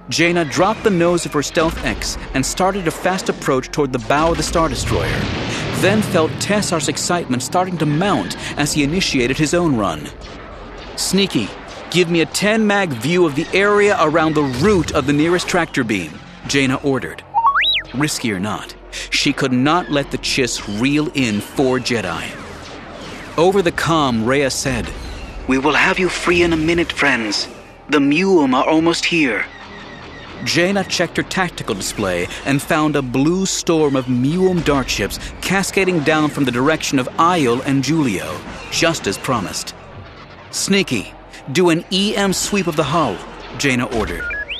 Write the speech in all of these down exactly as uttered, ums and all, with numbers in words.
Jaina dropped the nose of her Stealth X and started a fast approach toward the bow of the Star Destroyer, then felt Tessar's excitement starting to mount as he initiated his own run. "Sneaky, give me a ten mag view of the area around the root of the nearest tractor beam," Jaina ordered. Risky or not, she could not let the Chiss reel in four Jedi. Over the comm, Rhea said, "We will have you free in a minute, friends. The Muum are almost here." Jaina checked her tactical display and found a blue storm of Muum dart ships cascading down from the direction of Aiel and Julio, just as promised. "Sneaky, do an E M sweep of the hull," Jaina ordered.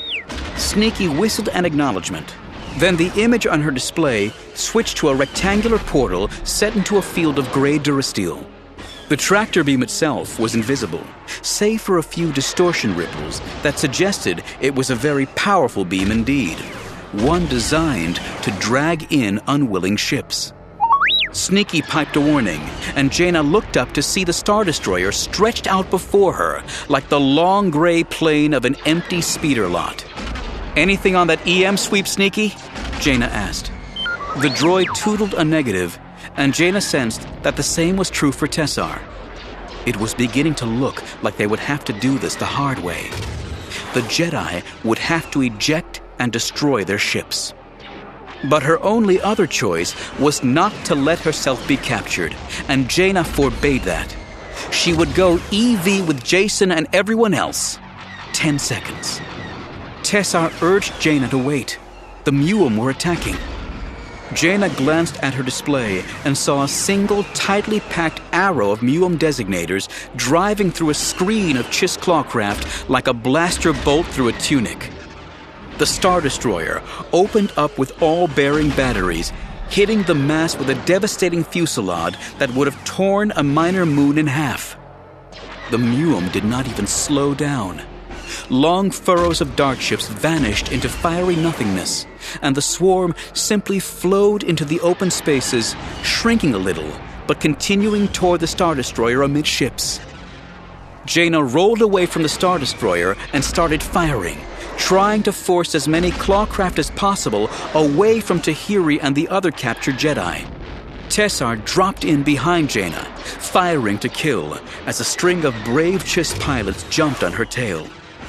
Sneaky whistled an acknowledgement. Then the image on her display switched to a rectangular portal set into a field of gray durasteel. The tractor beam itself was invisible, save for a few distortion ripples that suggested it was a very powerful beam indeed, one designed to drag in unwilling ships. Sneaky piped a warning, and Jaina looked up to see the Star Destroyer stretched out before her like the long gray plane of an empty speeder lot. "Anything on that E M sweep, Sneaky?" Jaina asked. The droid tootled a negative, and Jaina sensed that the same was true for Tessar. It was beginning to look like they would have to do this the hard way. The Jedi would have to eject and destroy their ships. But her only other choice was not to let herself be captured, and Jaina forbade that. She would go E V with Jacen and everyone else. Ten seconds. Tessar urged Jaina to wait. The Muum were attacking. Jaina glanced at her display and saw a single tightly packed arrow of Muum designators driving through a screen of Chiss clawcraft like a blaster bolt through a tunic. The Star Destroyer opened up with all bearing batteries, hitting the mass with a devastating fusillade that would have torn a minor moon in half. The Muum did not even slow down. Long furrows of dart ships vanished into fiery nothingness, and the swarm simply flowed into the open spaces, shrinking a little, but continuing toward the Star Destroyer amidships. Jaina rolled away from the Star Destroyer and started firing, trying to force as many clawcraft as possible away from Tahiri and the other captured Jedi. Tessar dropped in behind Jaina, firing to kill, as a string of brave Chiss pilots jumped on her tail.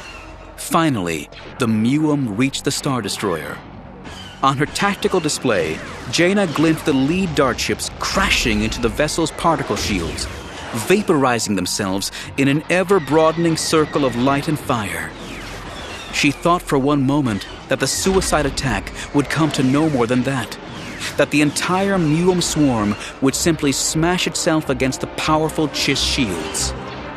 Finally, the Muum reached the Star Destroyer. On her tactical display, Jaina glimpsed the lead dart ships crashing into the vessel's particle shields, vaporizing themselves in an ever-broadening circle of light and fire. She thought for one moment that the suicide attack would come to no more than that, that the entire Muum swarm would simply smash itself against the powerful Chiss shields.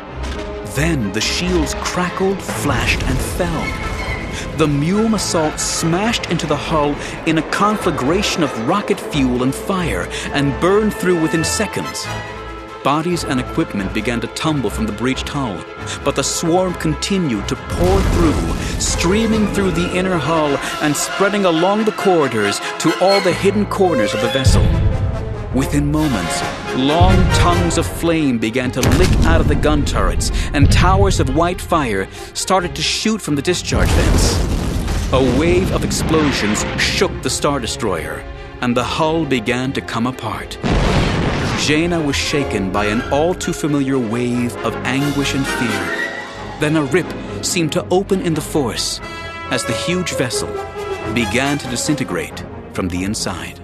Then the shields crackled, flashed, and fell. The Muum assault smashed into the hull in a conflagration of rocket fuel and fire and burned through within seconds. Bodies and equipment began to tumble from the breached hull, but the swarm continued to pour through, streaming through the inner hull and spreading along the corridors to all the hidden corners of the vessel. Within moments, long tongues of flame began to lick out of the gun turrets, and towers of white fire started to shoot from the discharge vents. A wave of explosions shook the Star Destroyer, and the hull began to come apart. Jaina was shaken by an all-too-familiar wave of anguish and fear. Then a rip seemed to open in the Force as the huge vessel began to disintegrate from the inside.